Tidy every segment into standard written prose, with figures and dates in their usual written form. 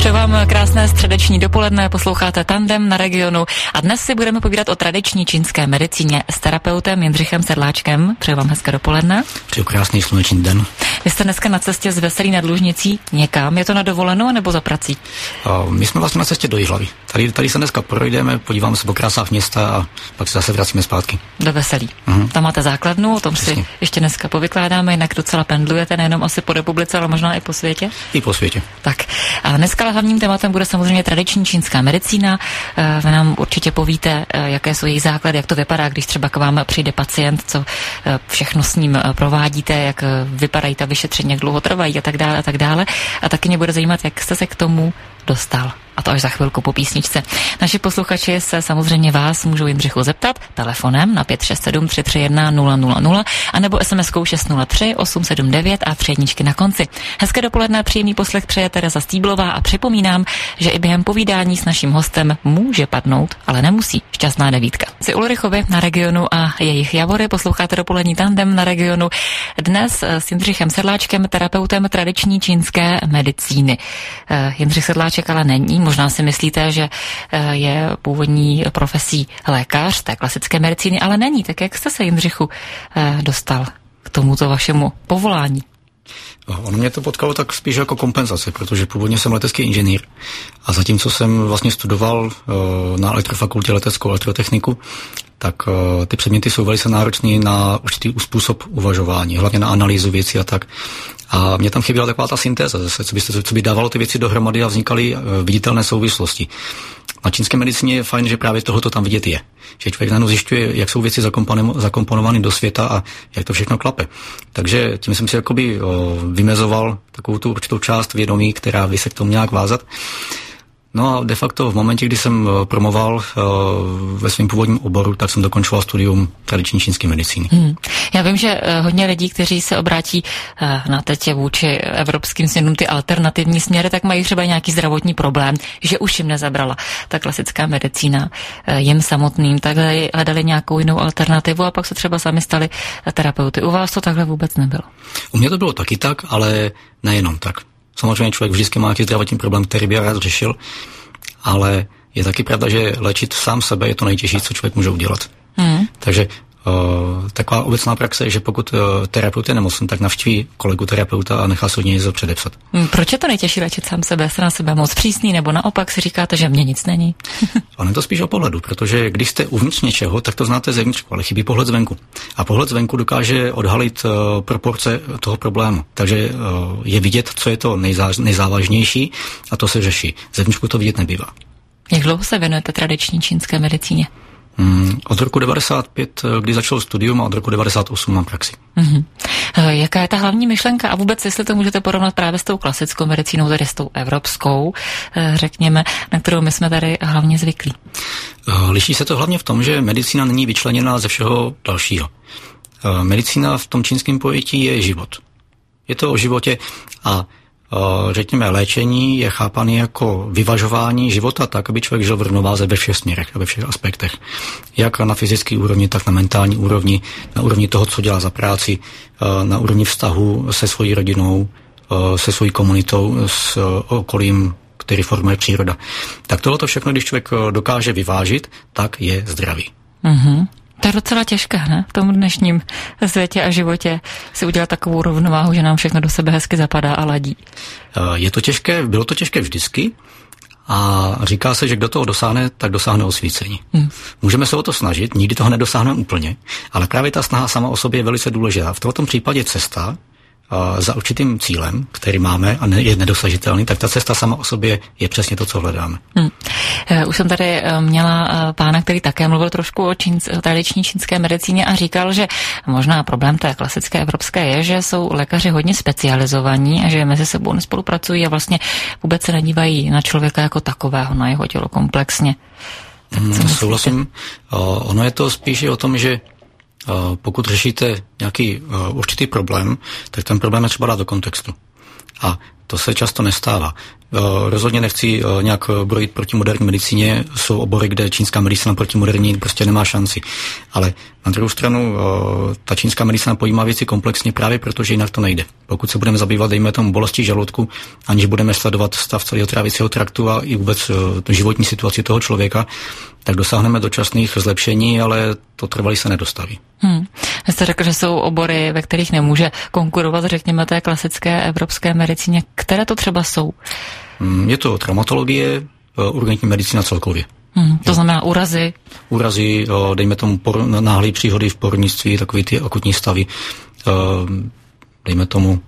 Přeju vám krásné středeční dopoledne, posloucháte Tandem na Regionu a dnes si budeme povídat o tradiční čínské medicíně s terapeutem Jindřichem Sedláčkem. Přeju vám hezké dopoledne. Přeju krásný sluneční den. Vy jste dneska na cestě z Veselí nad Lužnicí někam, je to na dovolenou nebo za prací? My jsme vlastně na cestě do Jihlavy. Tady se dneska projdeme, podíváme se po krásách města a pak se zase vracíme zpátky. Do Veselí. Tam máte základnu, o tom si ještě dneska povykládáme, jinak docela pendlujete nejenom asi po republice, ale možná i po světě? I po světě. Tak a dneska hlavním tématem bude samozřejmě tradiční čínská medicína. Vy nám určitě povíte, jaké jsou její základy, jak to vypadá, když třeba k vám přijde pacient, co všechno s ním provádíte, jak vypadají ta vyšetření, jak dlouho trvají a tak dále a tak dále. A taky mě bude zajímat, jak jste se k tomu dostal. A to až za chvilku po písničce. Naši posluchači se samozřejmě vás můžou Jindřichu zeptat telefonem na 567 331 000 anebo SMS-kou 603 879 a 3 jedničky na konci. Hezké dopoledne, příjemný poslech přeje Tereza Stíblová a připomínám, že i během povídání s naším hostem může padnout, ale nemusí, šťastná devítka. Si Ulrichovi na Regionu a jejich Javory posloucháte dopolední Tandem na Regionu. Dnes s Jindřichem Sedláčkem, terapeutem tradiční čínské medicíny. Jindřich Sedláček ale není. Možná si myslíte, že je původní profesí lékař té klasické medicíny, ale není. Tak jak jste se, Jindřichu, dostal k tomuto vašemu povolání? Ono mě to potkalo tak spíš jako kompenzace, protože původně jsem letecký inženýr a zatímco jsem vlastně studoval na elektrofakultě leteckou elektrotechniku, tak ty předměty jsou velice náročné na určitý způsob uvažování, hlavně na analýzu věcí a tak. A mě tam chyběla taková ta syntéza zase, co by dávalo ty věci dohromady a vznikaly viditelné souvislosti. Na čínské medicíně je fajn, že právě tohoto tam vidět je. Že člověk najednou zjišťuje, jak jsou věci zakomponovány do světa a jak to všechno klape. Takže tím jsem si jakoby vymezoval takovou tu určitou část vědomí, která by se k tomu nějak vázat. No a de facto v momentě, kdy jsem promoval ve svém původním oboru, tak jsem dokončoval studium tradiční čínské medicíny. Já vím, že hodně lidí, kteří se obrátí na teď vůči evropským směrům ty alternativní směry, tak mají třeba nějaký zdravotní problém, že už jim nezabrala ta klasická medicína jim samotným, tak hledali nějakou jinou alternativu a pak se třeba sami stali terapeuty. U vás to takhle vůbec nebylo? U mě to bylo taky tak, ale nejenom tak. Samozřejmě člověk vždycky má nějaký zdravotní problém, který by rád řešil, ale je taky pravda, že léčit sám sebe je to nejtěžší, co člověk může udělat. Takže taková obecná praxe je, že pokud terapeut je nemocný, tak navštíví kolegu terapeuta a nechá se od něj něco předepsat. Proč je to nejtěžší léčit sám sebe? Jste na sebe moc přísný, nebo naopak si říkáte, že mně nic není? Ono je to spíš o pohledu, protože když jste uvnitř něčeho, tak to znáte zevnitřku, ale chybí pohled zvenku. A pohled zvenku dokáže odhalit proporce toho problému. Takže je vidět, co je to nejzávažnější a to se řeší. Zevnitřku to vidět nebývá. Jak dlouho se věnujete tradiční čínské medicíně? Od roku 95, kdy začal studium, a od roku 98 mám praxi. Jaká je ta hlavní myšlenka a vůbec, jestli to můžete porovnat právě s tou klasickou medicínou, tedy s tou evropskou, řekněme, na kterou my jsme tady hlavně zvyklí? Liší se to hlavně v tom, že medicína není vyčleněná ze všeho dalšího. Medicína v tom čínském pojetí je život. Je to o životě a řekněme, léčení je chápané jako vyvažování života tak, aby člověk žil v rovnováze ve všech směrech a ve všech aspektech. Jak na fyzické úrovni, tak na mentální úrovni, na úrovni toho, co dělá za práci, na úrovni vztahu se svojí rodinou, se svojí komunitou, s okolím, který formuje příroda. Tak tohleto všechno, když člověk dokáže vyvážit, tak je zdravý. To je docela těžké, ne? V tom dnešním světě a životě si udělat takovou rovnováhu, že nám všechno do sebe hezky zapadá a ladí. Je to těžké, bylo to těžké vždycky a říká se, že kdo toho dosáhne, tak dosáhne osvícení. Můžeme se o to snažit, nikdy toho nedosáhneme úplně, ale právě ta snaha sama o sobě je velice důležitá. V tomto případě cesta za určitým cílem, který máme a je nedosažitelný, tak ta cesta sama o sobě je přesně to, co hledáme. Už jsem tady měla pána, který také mluvil trošku o tradiční čínské medicíně a říkal, že možná problém té klasické evropské je, že jsou lékaři hodně specializovaní a že mezi sebou nespolupracují a vlastně vůbec se nedívají na člověka jako takového, na jeho tělo komplexně. Souhlasím. Ono je to spíš o tom, že pokud řešíte nějaký určitý problém, tak ten problém je třeba dát do kontextu. A to se často nestává. rozhodně nechci nějak brojit proti moderní medicíně. Jsou obory, kde čínská medicína proti moderní prostě nemá šanci. Ale na druhou stranu ta čínská medicína pojímá věci komplexně právě proto, že jinak to nejde. Pokud se budeme zabývat, dejme tomu, bolesti žaludku, aniž budeme sledovat stav celého trávicího traktu a i vůbec životní situaci toho člověka, tak dosáhneme dočasných zlepšení, ale to trvalý se nedostaví. Vy jste řekl, že jsou obory, ve kterých nemůže konkurovat, řekněme, té klasické evropské medicíně. Které to třeba jsou? Je to traumatologie, urgentní medicína celkově. To znamená úrazy? Úrazy, dejme tomu náhlé příhody v porodnictví, takový ty akutní stavy, dejme tomu,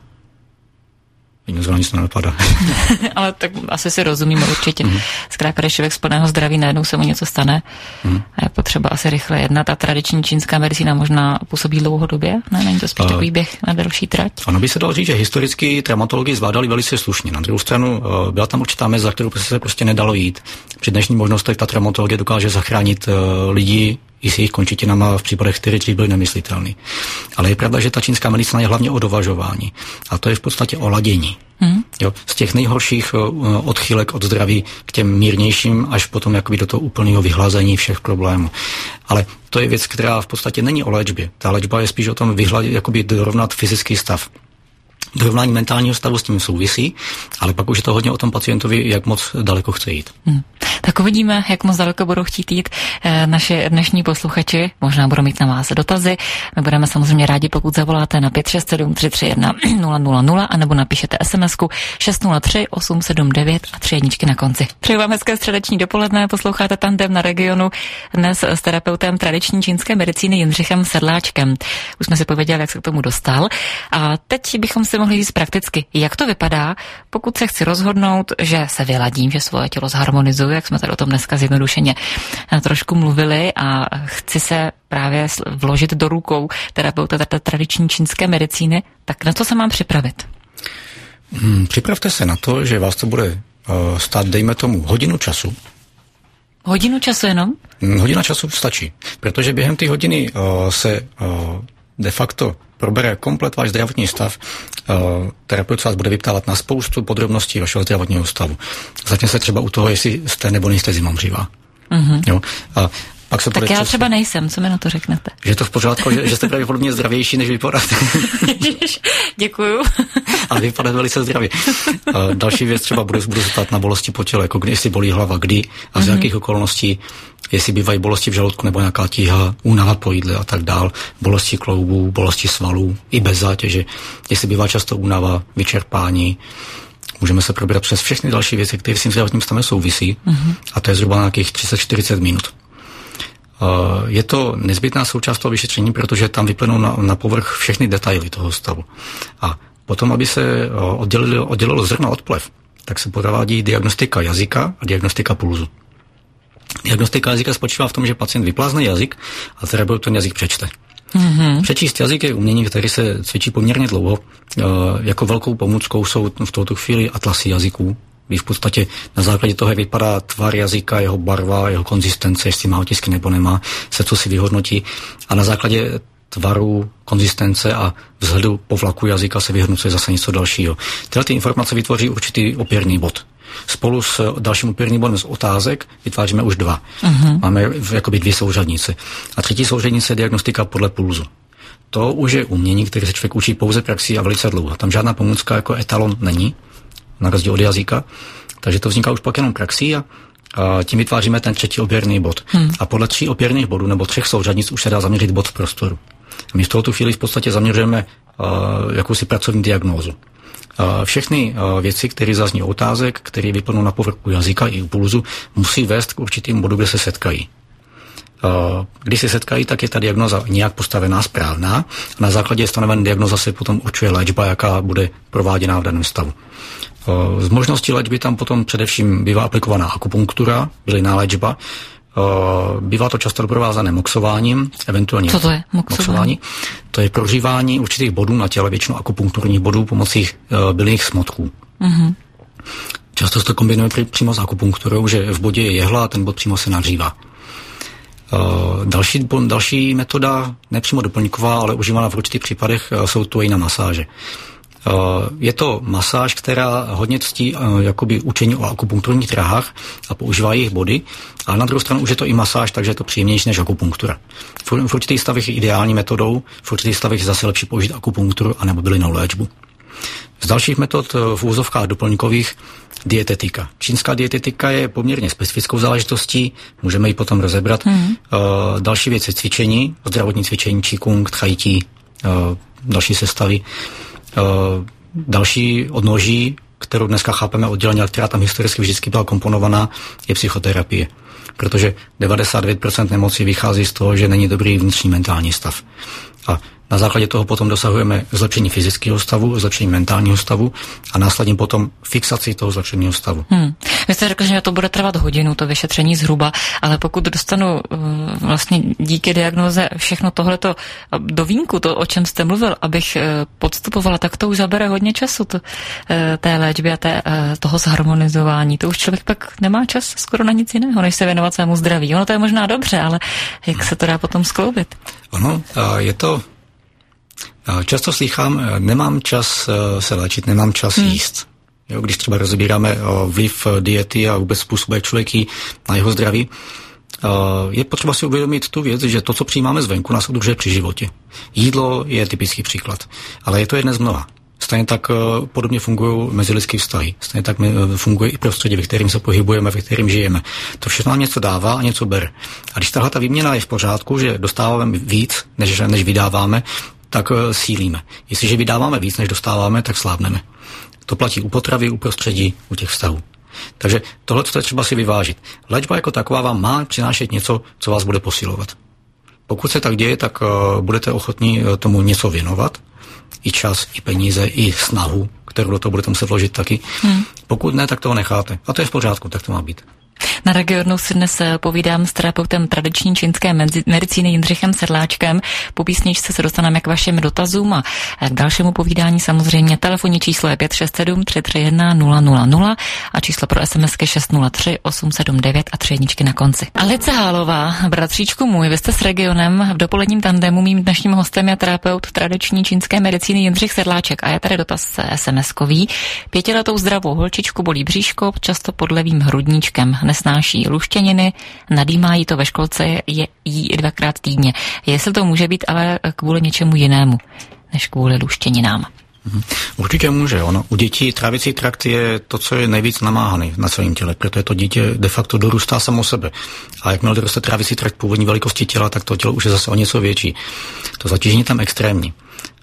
zrovna nic nenapadá. Ale tak asi si rozumíme určitě. Zkrátka, když člověk z plného zdraví najednou se mu něco stane a je potřeba asi rychle jednat. A tradiční čínská medicína možná působí dlouhodobě? Ne, není to spíš takový běh na delší trať? Ono by se dalo říct, že historicky traumatologii zvládali velice slušně. Na druhou stranu byla tam určitá meza, kterou se prostě nedalo jít. Při dnešních možnostech ta traumatologie dokáže zachránit lidi i s jejich končetinama v případech, které byly nemyslitelné. Ale je pravda, že ta čínská medicína je hlavně o dovažování. A to je v podstatě o ladění. Jo, z těch nejhorších odchylek od zdraví k těm mírnějším až potom jakoby do toho úplného vyhlazení všech problémů. Ale to je věc, která v podstatě není o léčbě. Ta léčba je spíš o tom jakoby dorovnat fyzický stav. Dorovnání mentálního stavu s tím souvisí, ale pak už je to hodně o tom pacientovi, jak moc daleko chce jít. Tak uvidíme, jak moc daleko budou chtít jít naši dnešní posluchači. Možná budou mít na vás dotazy. My budeme samozřejmě rádi, pokud zavoláte na 567 331 000 a nebo napíšete SMS-ku 603 879 a 3 jedničky na konci. Přeju vám hezké středeční dopoledne, posloucháte Tandem na Regionu dnes s terapeutem tradiční čínské medicíny Jindřichem Sedláčkem. Už jsme si pověděli, jak se k tomu dostal. A teď bychom si mohli říct prakticky, jak to vypadá, pokud se chci rozhodnout, že se vyladím, že svoje tělo zharmonizuju, jak jsme tady o tom dneska zjednodušeně trošku mluvili, a chci se právě vložit do rukou terapeuta tradiční čínské medicíny, tak na co se mám připravit? Připravte se na to, že vás to bude stát, dejme tomu, hodinu času. Hodinu času jenom? Hodina času stačí, protože během té hodiny se de facto probere komplet váš zdravotní stav. Terapeut vás bude vyptávat na spoustu podrobností vašeho zdravotního stavu. Zatím se třeba u toho, jestli jste nebo nejste zimomřivá. Jo? A pak se tak já třeba nejsem, co mi na to řeknete? Že je to v pořádku, že jste pravděpodobně zdravější, než vypadáte. Děkuju. Ale vypadáte velice zdravě. Další věc třeba budu se ptát na bolesti po těle, jako jestli bolí hlava, kdy a z jakých okolností, jestli bývají bolesti v žaludku nebo nějaká tíha, únava po jídle a tak dál, bolesti kloubů, bolesti svalů, i bez zátěže, jestli bývá často únava, vyčerpání. Můžeme se probrat přes všechny další věci, které s tím zdravotním stavem souvisí, a to je zhruba nějakých 30-40 minut. Je to nezbytná součást toho vyšetření, protože tam vyplynou na povrch všechny detaily toho stavu. A potom, aby se oddělilo zrno od plev, tak se provádí diagnostika jazyka a diagnostika pulzu. Diagnostika jazyka spočívá v tom, že pacient vyplázne jazyk a terapeut ten jazyk přečte. Přečíst jazyk je umění, který se cvičí poměrně dlouho. Jako velkou pomůckou jsou v touto chvíli atlasy jazyků, kdy v podstatě na základě toho, jak vypadá tvar jazyka, jeho barva, jeho konzistence, jestli má otisky nebo nemá, se co si vyhodnotí, a na základě tvaru, konzistence a vzhledu povlaku jazyka se vyhodnocuje zase něco dalšího. Tyhle ty informace vytvoří určitý opěrný bod. Spolu s dalším opěrným bodem z otázek vytváříme už 2. Máme jakoby 2 souřadnice. A třetí souřadnice je diagnostika podle pulzu. To už je umění, které se člověk učí pouze praxí a velice dlouho. Tam žádná pomůcka jako etalon není, na rozdíl od jazyka, takže to vzniká už pak jenom praxí a tím vytváříme ten třetí opěrný bod. A podle 3 opěrných bodů nebo 3 souřadnic už se dá zaměřit bod v prostoru. A my v tuto chvíli v podstatě zaměřujeme jakousi pracovní diagnózu. Všechny věci, které zazní otázek, které vyplnou na povrchu jazyka i u pulzu, musí vést k určitým bodu, kde se setkají. Když se setkají, tak je ta diagnoza nějak postavená, správná, a na základě stanovené diagnoza se potom určuje léčba, jaká bude prováděná v daném stavu. Z možností léčby tam potom především bývá aplikovaná akupunktura, bylinná léčba. Bývá to často doprovázané moxováním, eventuálně. Co to je moxování? To je prožívání určitých bodů na těle, většinou akupunkturních bodů pomocí bylinných smotků. Často se to kombinuje přímo s akupunkturou, že v bodě je jehla a ten bod přímo se nahřívá. Další metoda, nepřímo doplňková, ale užívaná v určitých případech, jsou tuejna masáže. Je to masáž, která hodně ctí jakoby učení o akupunkturních dráhách a používá jejich body, ale na druhou stranu už je to i masáž, takže je to příjemnější než akupunktura. V určitých stavech je ideální metodou, v určitých stavech je zase lepší použít akupunkturu anebo bylinnou léčbu. Z dalších metod v úvozovkách doplňkových dietetika. Čínská dietetika je poměrně specifickou záležitostí, můžeme ji potom rozebrat. Další věc je cvičení, zdravotní cvičení, qigong, tai chi, další sestavy. Další odnoží, kterou dneska chápeme odděleně, která tam historicky vždycky byla komponovaná, je psychoterapie. Protože 99% nemocí vychází z toho, že není dobrý vnitřní mentální stav. A na základě toho potom dosahujeme zlepšení fyzického stavu, zlepšení mentálního stavu a následně potom fixaci toho zlepšeného stavu. Vy jste řekl, že to bude trvat hodinu, to vyšetření zhruba, ale pokud dostanu vlastně díky diagnóze všechno tohleto do vínku, to, o čem jste mluvil, abych podstupovala, tak to už zabere hodně času, té léčby a toho zharmonizování. To už člověk pak nemá čas skoro na nic jiného, než se věnovat svému zdraví. Ono to je možná dobře, ale jak se to dá potom skloubit? Ono, je to... Často slýchám, nemám čas se léčit, nemám čas jíst. Jo, když třeba rozebíráme vliv diety a vůbec způsob, jak člověk jí na jeho zdraví, je potřeba si uvědomit tu věc, že to, co přijímáme zvenku, nás udržuje při životě. Jídlo je typický příklad, ale je to jeden z mnoha. Stejně tak podobně fungují mezilidské vztahy. Stejně tak funguje i prostředí, ve kterém se pohybujeme, ve kterém žijeme. To všechno nám něco dává a něco bere. A když tahle ta výměna je v pořádku, že dostáváme víc, než vydáváme, tak sílíme. Jestliže vydáváme víc, než dostáváme, tak slábneme. To platí u potravy, u prostředí, u těch vztahů. Takže tohle je třeba si vyvážit. Léčba jako taková vám má přinášet něco, co vás bude posilovat. Pokud se tak děje, tak budete ochotní tomu něco věnovat. I čas, i peníze, i snahu, kterou do toho budete muset vložit taky. Pokud ne, tak toho necháte. A to je v pořádku, tak to má být. Na Regionu si dnes povídám s terapeutem tradiční čínské medicíny Jindřichem Sedláčkem. Po písničce se dostaneme k vašim dotazům a k dalšímu povídání samozřejmě telefonní číslo je 567 331 000 a číslo pro SMSky 603 879 a 3 jedničky na konci. Alice Hálová, bratříčku můj, vy jste s Regionem v dopoledním tandemu. Mým dnešním hostem je terapeut tradiční čínské medicíny Jindřich Sedláček a je tady dotaz SMS-kový. 5letou zdravou holčičku bolí bříško, často pod levým hrudníčkem. Nesnáší luštěniny, nadýmá jí to ve školce, je jí 2krát týdně. Jestli to může být ale kvůli něčemu jinému, než kvůli luštěninám. Určitě může. Ono, u dětí trávicí trakt je to, co je nejvíc namáhaný na celém těle, protože to dítě de facto dorůstá samo sebe. A jakmile doroste trávicí trakt původní velikosti těla, tak to tělo už je zase o něco větší. To zatížení tam extrémní.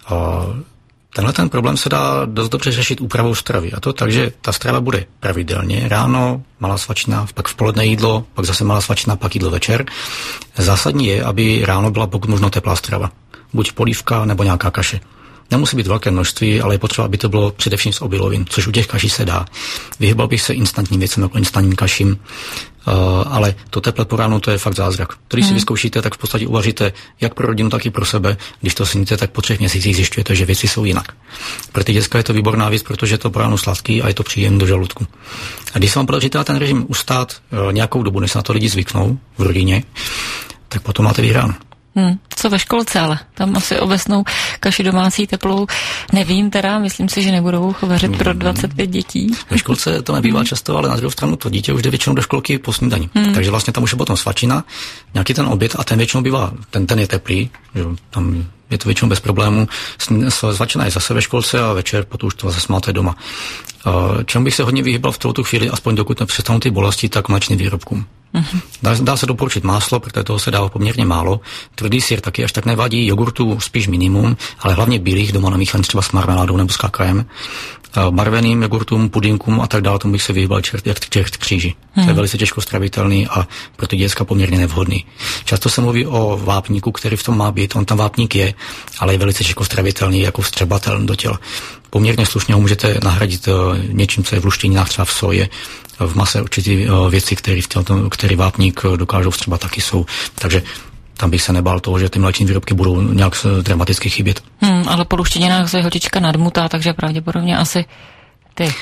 Tenhle ten problém se dá dost dobře řešit úpravou stravy. A to tak, že ta strava bude pravidelně. Ráno malá svačina, pak v poledne jídlo, pak zase malá svačina, pak jídlo večer. Zásadní je, aby ráno byla pokud možno teplá strava. Buď polívka nebo nějaká kaše. Nemusí být velké množství, ale je potřeba, aby to bylo především z obilovin, což u těch kaší se dá. Vyhýbal bych se instantním věcem jako instantním kaším, ale to teple po ránu, to je fakt zázrak. Když si vyzkoušíte, tak v podstatě uvaříte jak pro rodinu, tak i pro sebe. Když to sníte, tak po 3 měsících zjišťujete, že věci jsou jinak. Pro ty děcka je to výborná věc, protože je to po ránu sladký a je to příjemný do žaludku. A když se vám podaří ten režim ustát nějakou dobu, než se na to lidi zvyknou v rodině, tak potom máte vyhráno. Co ve školce, ale tam asi obecnou kaši domácí teplou nevím teda, myslím si, že nebudou vařit pro 25 dětí. Ve školce to nebývá často, ale na druhou stranu to dítě už jde většinou do školky po snídani. Takže vlastně tam už je potom svačina, nějaký ten oběd a ten většinou bývá, ten je teplý, že tam je to většinou bez problémů. Svačina je zase ve školce a večer potom už to zase máte doma. Čemu bych se hodně vyhýbal v tu chvíli, aspoň dokud nepřestanou ty bolesti, tak mléčným výrobkům. Dá se doporučit máslo, protože toho se dává poměrně málo. Tvrdý syr taky až tak nevadí, jogurtu spíš minimum, ale hlavně bílých doma namíchaných třeba s marmeládou nebo s kakaem. Barveným jogurtům, pudinkům a tak dále, tomu bych se vyhýbal čert kříži. To je velice těžko stravitelný a pro ty děcka poměrně nevhodný. Často se mluví o vápníku, který v tom má být, on tam vápník je, ale je velice těžko stravitelný, jako vstřebatel do těla. Poměrně slušně ho můžete nahradit něčím, co je v luštěninách, třeba v soje, v mase určitě věci, které vápník dokážou vstřebat, taky jsou. Takže tam bych se nebál toho, že ty mléčné výrobky budou nějak dramaticky chybět. Ale po luštěninách se holčička nadmutá, takže pravděpodobně asi ty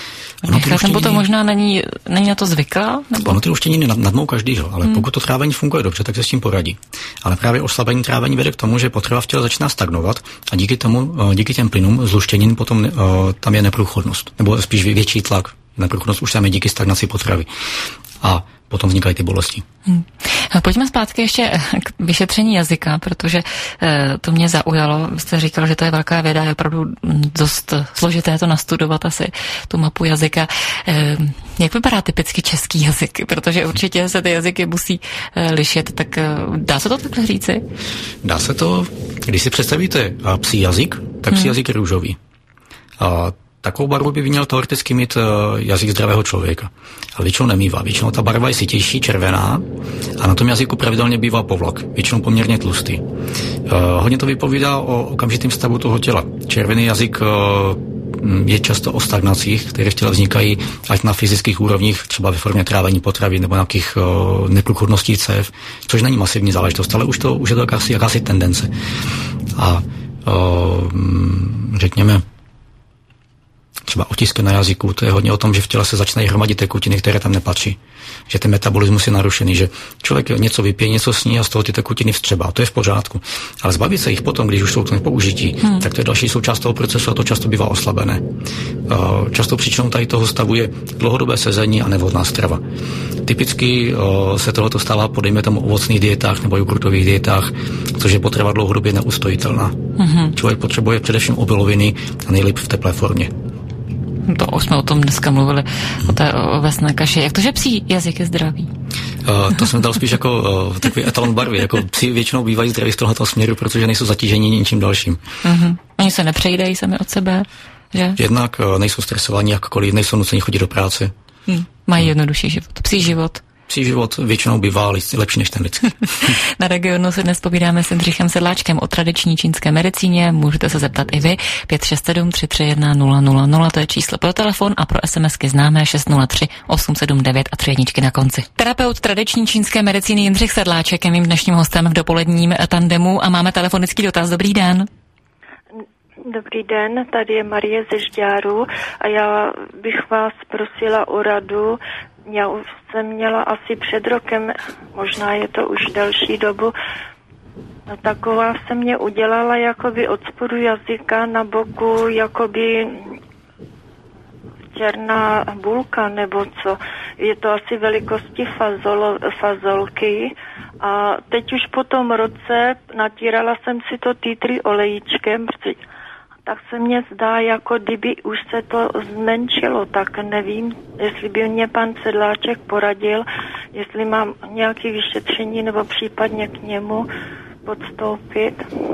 Ten potom možná není na to zvyklá? Nebo? Ono ty luštěniny nadmou každýho, ale pokud to trávení funguje dobře, tak se s tím poradí. Ale právě oslabení trávení vede k tomu, že potrava v těle začíná stagnovat a díky těm plynům z luštěnin potom tam je neprůchodnost, nebo spíš větší tlak. Neprůchodnost už tam je díky stagnaci potravy. A potom vznikají ty bolesti. Pojďme zpátky ještě k vyšetření jazyka, protože to mě zaujalo. Vy jste říkal, že to je velká věda, je opravdu dost složité to nastudovat asi, tu mapu jazyka. Jak vypadá typicky český jazyk? Protože určitě se ty jazyky musí lišit, tak dá se to takhle říci? Dá se to, když si představíte psí jazyk, tak psí jazyk je růžový. Takovou barvu by měl teoreticky mít jazyk zdravého člověka. Ale většinou nemývá. Většinou ta barva je sytější, červená a na tom jazyku pravidelně bývá povlak. Většinou poměrně tlustý. Hodně to vypovídá o okamžitém stavu toho těla. Červený jazyk je často o stagnacích, které v těle vznikají ať na fyzických úrovních, třeba ve formě trávení potravy nebo nějakých neprůchodností cév, což není masivní záležitost, ale už je to jakási tendence. A řekněme, třeba otisky na jazyku, to je hodně o tom, že v těle se začínají hromadit tekutiny, které tam nepatří. Že ten metabolismus je narušený, že člověk něco vypije, něco sní a z toho ty tekutiny vstřebá. To je v pořádku. Ale zbavit se jich potom, když už jsou to nepoužití, tak to je další součást toho procesu a to často bývá oslabené. Často příčinou tady toho stavu je dlouhodobé sezení a nevhodná strava. Typicky se tohoto stává po dejme tomu ovocných dietách nebo jogurtových dietách, což je potrava dlouhodobě neustojitelná. Člověk potřebuje především obiloviny a nejlépe v teplé formě. To už jsme o tom dneska mluvili, o té ovesné kaši. Jak to, že psí jazyk je zdravý? To jsem dal spíš jako takový etalon barvy. Jako psi většinou bývají zdraví z tohoto směru, protože nejsou zatížení ničím dalším. Oni se nepřejídají sami od sebe, že? Jednak nejsou stresovaní jakkoliv, nejsou nuceni chodit do práce. Mají jednodušší život. Psí život. Psí život většinou bývá lepší než ten lidský. Na Regionu se dnes povídáme s Jindřichem Sedláčkem o tradiční čínské medicíně. Můžete se zeptat i vy. 567 331 000, to je číslo pro telefon a pro SMSky známé 603 879 a 3 jedničky na konci. Terapeut tradiční čínské medicíny Jindřich Sedláček je mým dnešním hostem v dopoledním tandemu a máme telefonický dotaz. Dobrý den. Dobrý den, tady je Marie ze Žďáru a já bych vás prosila o radu. Já už jsem měla asi před rokem, možná je to už delší dobu, taková se mě udělala jakoby od spodu jazyka na boku jakoby černá bulka nebo co. Je to asi velikosti fazolky a teď už po tom roce natírala jsem si to títry olejíčkem, tak se mně zdá, jako kdyby už se to zmenšilo, tak nevím, jestli by mě pan Sedláček poradil, jestli mám nějaké vyšetření nebo případně k němu podstoupit.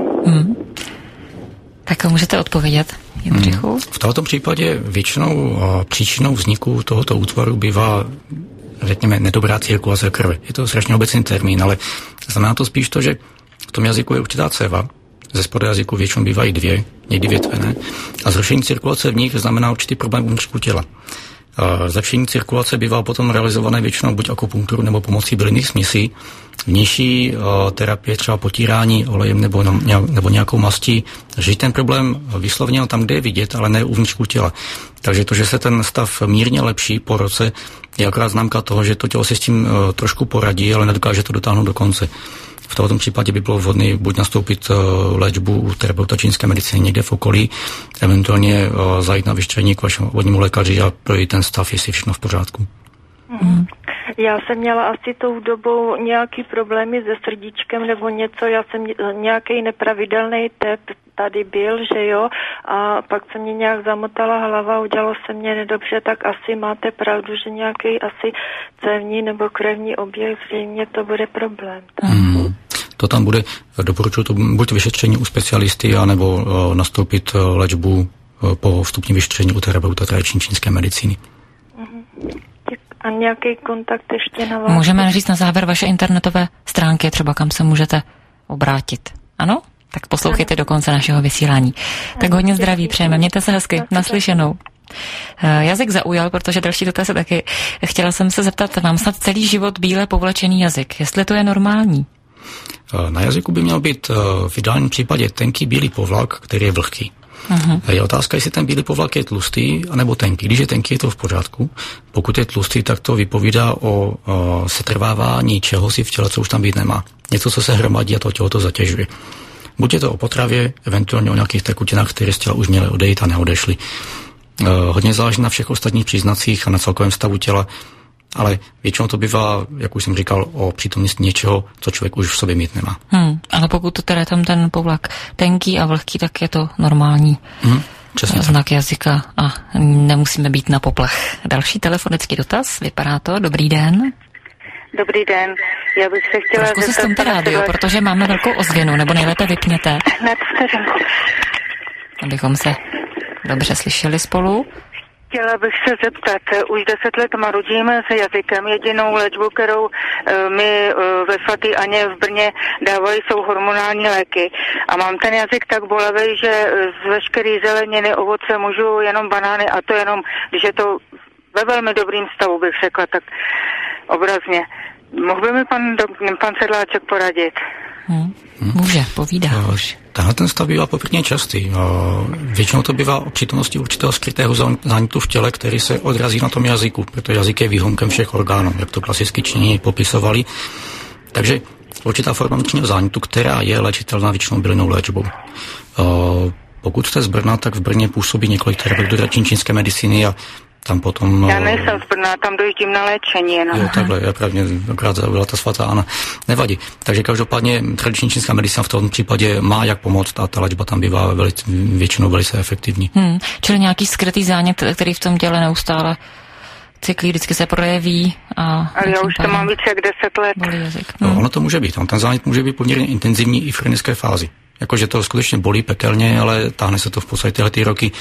Tak můžete odpovědět, Jindřichu? V tomto případě většinou příčinou vzniku tohoto útvaru bývá, řekněme, nedobrá cirkulace krve. Je to strašně obecný termín, ale znamená to spíš to, že v tom jazyku je určitá céva. Ze spodu jazyku většinou bývají dvě, někdy větvené. A zrušení cirkulace v nich znamená určitý problém vnitřku těla. Zlepšení cirkulace bývá potom realizované většinou buď akupunkturu nebo pomocí bylinných směsí. Vnější terapie, třeba potírání olejem nebo nějakou mastí, že ten problém vyslovně tam, kde je vidět, ale ne uvnitř těla. Takže to, že se ten stav mírně lepší po roce, je akorát známka toho, že to tělo si s tím trošku poradí, ale nedokáže to dotáhnout do konce. V tomto případě by bylo vhodné buď nastoupit léčbu u terapeuta čínské medicíny někde v okolí, eventuálně zajít na vyšetření k vašemu obvodnímu lékaři a projít ten stav, jestli všechno v pořádku. Já jsem měla asi tou dobou nějaký problémy se srdíčkem nebo něco, já jsem nějaký nepravidelný tep tady byl, že jo, a pak se mě nějak zamotala hlava, udělalo se mě nedobře, tak asi máte pravdu, že nějaký asi cévní nebo krevní oběh, zřejmě to bude problém. To tam bude, doporučuji to buď vyšetření u specialisty, anebo nastoupit léčbu po vstupním vyšetření u terapeuta tradiční čínské medicíny. A nějaký kontakt ještě na vás? Můžeme říct na závěr vaše internetové stránky, třeba kam se můžete obrátit. Ano? Tak poslouchejte do konce našeho vysílání. Tak hodně zdraví přejeme, mějte se hezky, naslyšenou. Jazyk zaujal, protože další dotaz je taky. Chtěla jsem se zeptat, mám snad celý život bíle povlečený jazyk, jestli to je normální? Na jazyku by měl být v ideálním případě tenký bílý povlak, který je vlhký. A je otázka, jestli ten bílý povlak je tlustý, anebo tenký. Když je tenký, je to v pořádku. Pokud je tlustý, tak to vypovídá o setrvávání čehosi v těle, co už tam být nemá. Něco, co se hromadí a to tělo to zatěžuje. Buď je to o potravě, eventuálně o nějakých tekutinách, které z těla už měly odejít a neodešly. Hodně záleží na všech ostatních příznacích a na celkovém stavu těla, ale většinou to bývá, jak už jsem říkal, o přítomnosti něčeho, co člověk už v sobě mít nemá. Ale pokud to teda je tam ten povlak tenký a vlhký, tak je to normální znak jazyka a nemusíme být na poplach. Další telefonický dotaz, vypadá to. Dobrý den. Dobrý den, já bych se chtěla zeptat... Trošku si stomte rádio, protože máme velkou ozvěnu, nebo nejlépe vypněte. Abychom se dobře slyšeli spolu. Chtěla bych se zeptat, už 10 let marudím s jazykem. Jedinou léčbu, kterou mi ve Svatý Aně v Brně dávají, jsou hormonální léky. A mám ten jazyk tak bolavý, že z veškerý zeleniny, ovoce můžu jenom banány, a to jenom, když je to ve velmi dobrým stavu, bych řekla, tak obrazně. Mohl by mi pan Sedláček poradit? Může, povídá už. Tenhle ten stav bývá poměrně častý. Většinou to bývá o přítomnosti určitého skrytého zánětu v těle, který se odrazí na tom jazyku, protože jazyk je výhonkem všech orgánů, jak to klasicky Číňani popisovali. Takže určitá forma vnitřního zánětu, která je léčitelná většinou bylinnou léčbou. Pokud jste z Brna, tak v Brně působí několik terapeutek čínské medicíny a tam potom... Já nejsem z Brna, tam dojíždím na léčení jenom. Jo, takhle, já právě akorát byla ta svatá Anna. Nevadí. Takže každopádně tradiční čínská medicína v tom případě má jak pomoct a ta léčba tam bývá většinou velice efektivní. Čili nějaký skrytý zánět, který v tom těle neustále cyklí, vždycky se projeví. Ale já už to mám víc jak 10 let. No, ono to může být. Ten zánět může být poměrně intenzivní i v chronické fázi. Jakože to skutečně bolí pekelně, ale táhne se to v podstatě tyhle ty roky.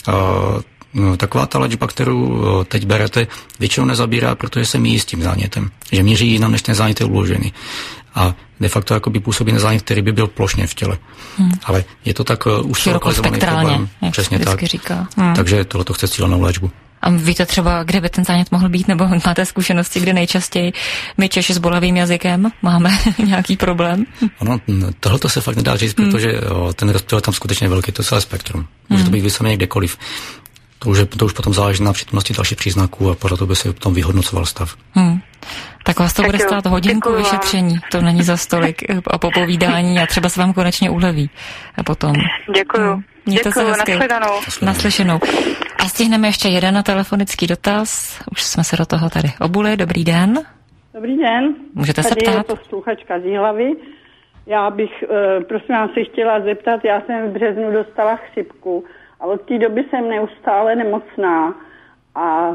Taková ta léčba, kterou teď berete, většinou nezabírá, protože se míjí s tím zánětem. Že míří jinam, než ten zánět je uložený. A de facto jakoby působí na zánět, který by byl plošně v těle. Ale je to tak už lokalizovaný problém. Přesně tak. Říká. Takže tohle to chce cílenou léčbu. A víte třeba, kde by ten zánět mohl být, nebo máte zkušenosti, kde nejčastěji my Češi s bolavým jazykem máme nějaký problém? Ono, tohle se fakt nedá říct, protože ten rozptyl je tam skutečně velký, to je celé spektrum. Může to být víceméně kdekoliv. To už potom záleží na přítomnosti dalších příznaků a proto by se potom vyhodnocoval stav. Tak vás to bude stát hodinku vyšetření, to není za stolik a popovídání a třeba se vám konečně uleví. A potom... Děkuju. Děkuju, naslyšenou. A stihneme ještě jeden telefonický dotaz. Už jsme se do toho tady obuli. Dobrý den. Dobrý den. Můžete se ptát? Tady je posluchačka z Jihlavy. Já bych, prosím vás, si chtěla zeptat, já jsem v březnu dostala chřipku a od té doby jsem neustále nemocná a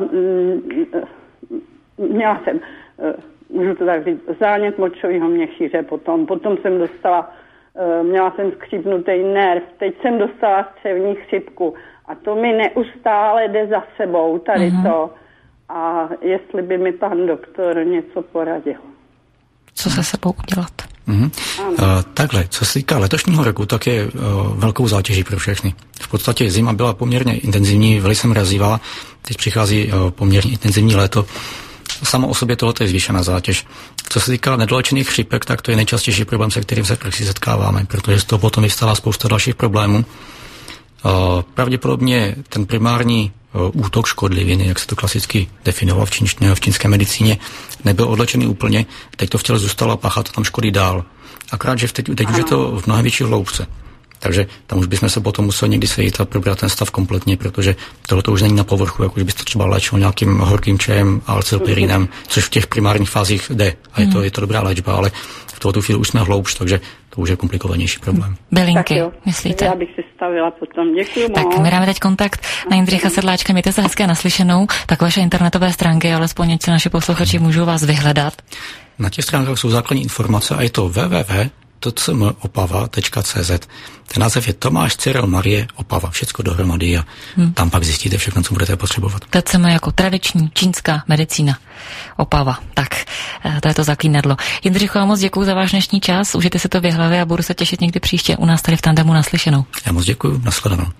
měla jsem, můžu to tak říct, zánět močového měchýře potom jsem dostala, měla jsem skřípnutý nerv, teď jsem dostala střevní chřipku a to mi neustále jde za sebou, tady to. A jestli by mi pan doktor něco poradil. Co se sebou udělat? Takhle, co se týká letošního roku, tak je velkou zátěží pro všechny. V podstatě zima byla poměrně intenzivní, velice mrazivá, teď přichází poměrně intenzivní léto. Samo o sobě tohle je zvýšená zátěž. Co se týká nedoléčených chřipek, tak to je nejčastější problém, se kterým se v praxi setkáváme, protože z toho potom vystává spousta dalších problémů. Pravděpodobně ten primární útok škodliviny, jak se to klasicky definovalo v čínské medicíně, nebyl odlečený úplně, teď to v těle zůstalo a páchá to tam škody dál. Akorát, že teď už je to v mnohem větší hloubce. Takže tam už bychom se potom museli někdy sejít a probrat ten stav kompletně, protože tohle to už není na povrchu, jako už byste třeba léčil nějakým horkým čajem a alcylpyrinem, což v těch primárních fázích jde. A je to dobrá léčba, ale v tuto chvíli už jsme hloubš, takže to už je komplikovanější problém. Bylinky, myslíte? Já bych si stavila potom. Děkuji moc. Tak my dáme teď kontakt na Jindřicha Sedláčka. Mějte se hezké naslyšenou. Tak vaše internetové stránky, alespoň ať si naši posluchači můžou vás vyhledat. Na těch stránkách jsou základní informace a je to www.tcmopava.cz. Ten název je Tomáš Cyril Marie Opava, všecko dohromady a tam pak zjistíte všechno, co budete potřebovat. TCM jako tradiční čínská medicína Opava. Tak, to je to zaklínadlo. Jindřichu, moc děkuju za váš dnešní čas, užijte si to v Jihlavě a budu se těšit někdy příště u nás tady v Tandemu naslyšenou. Já moc děkuju, nashledanou.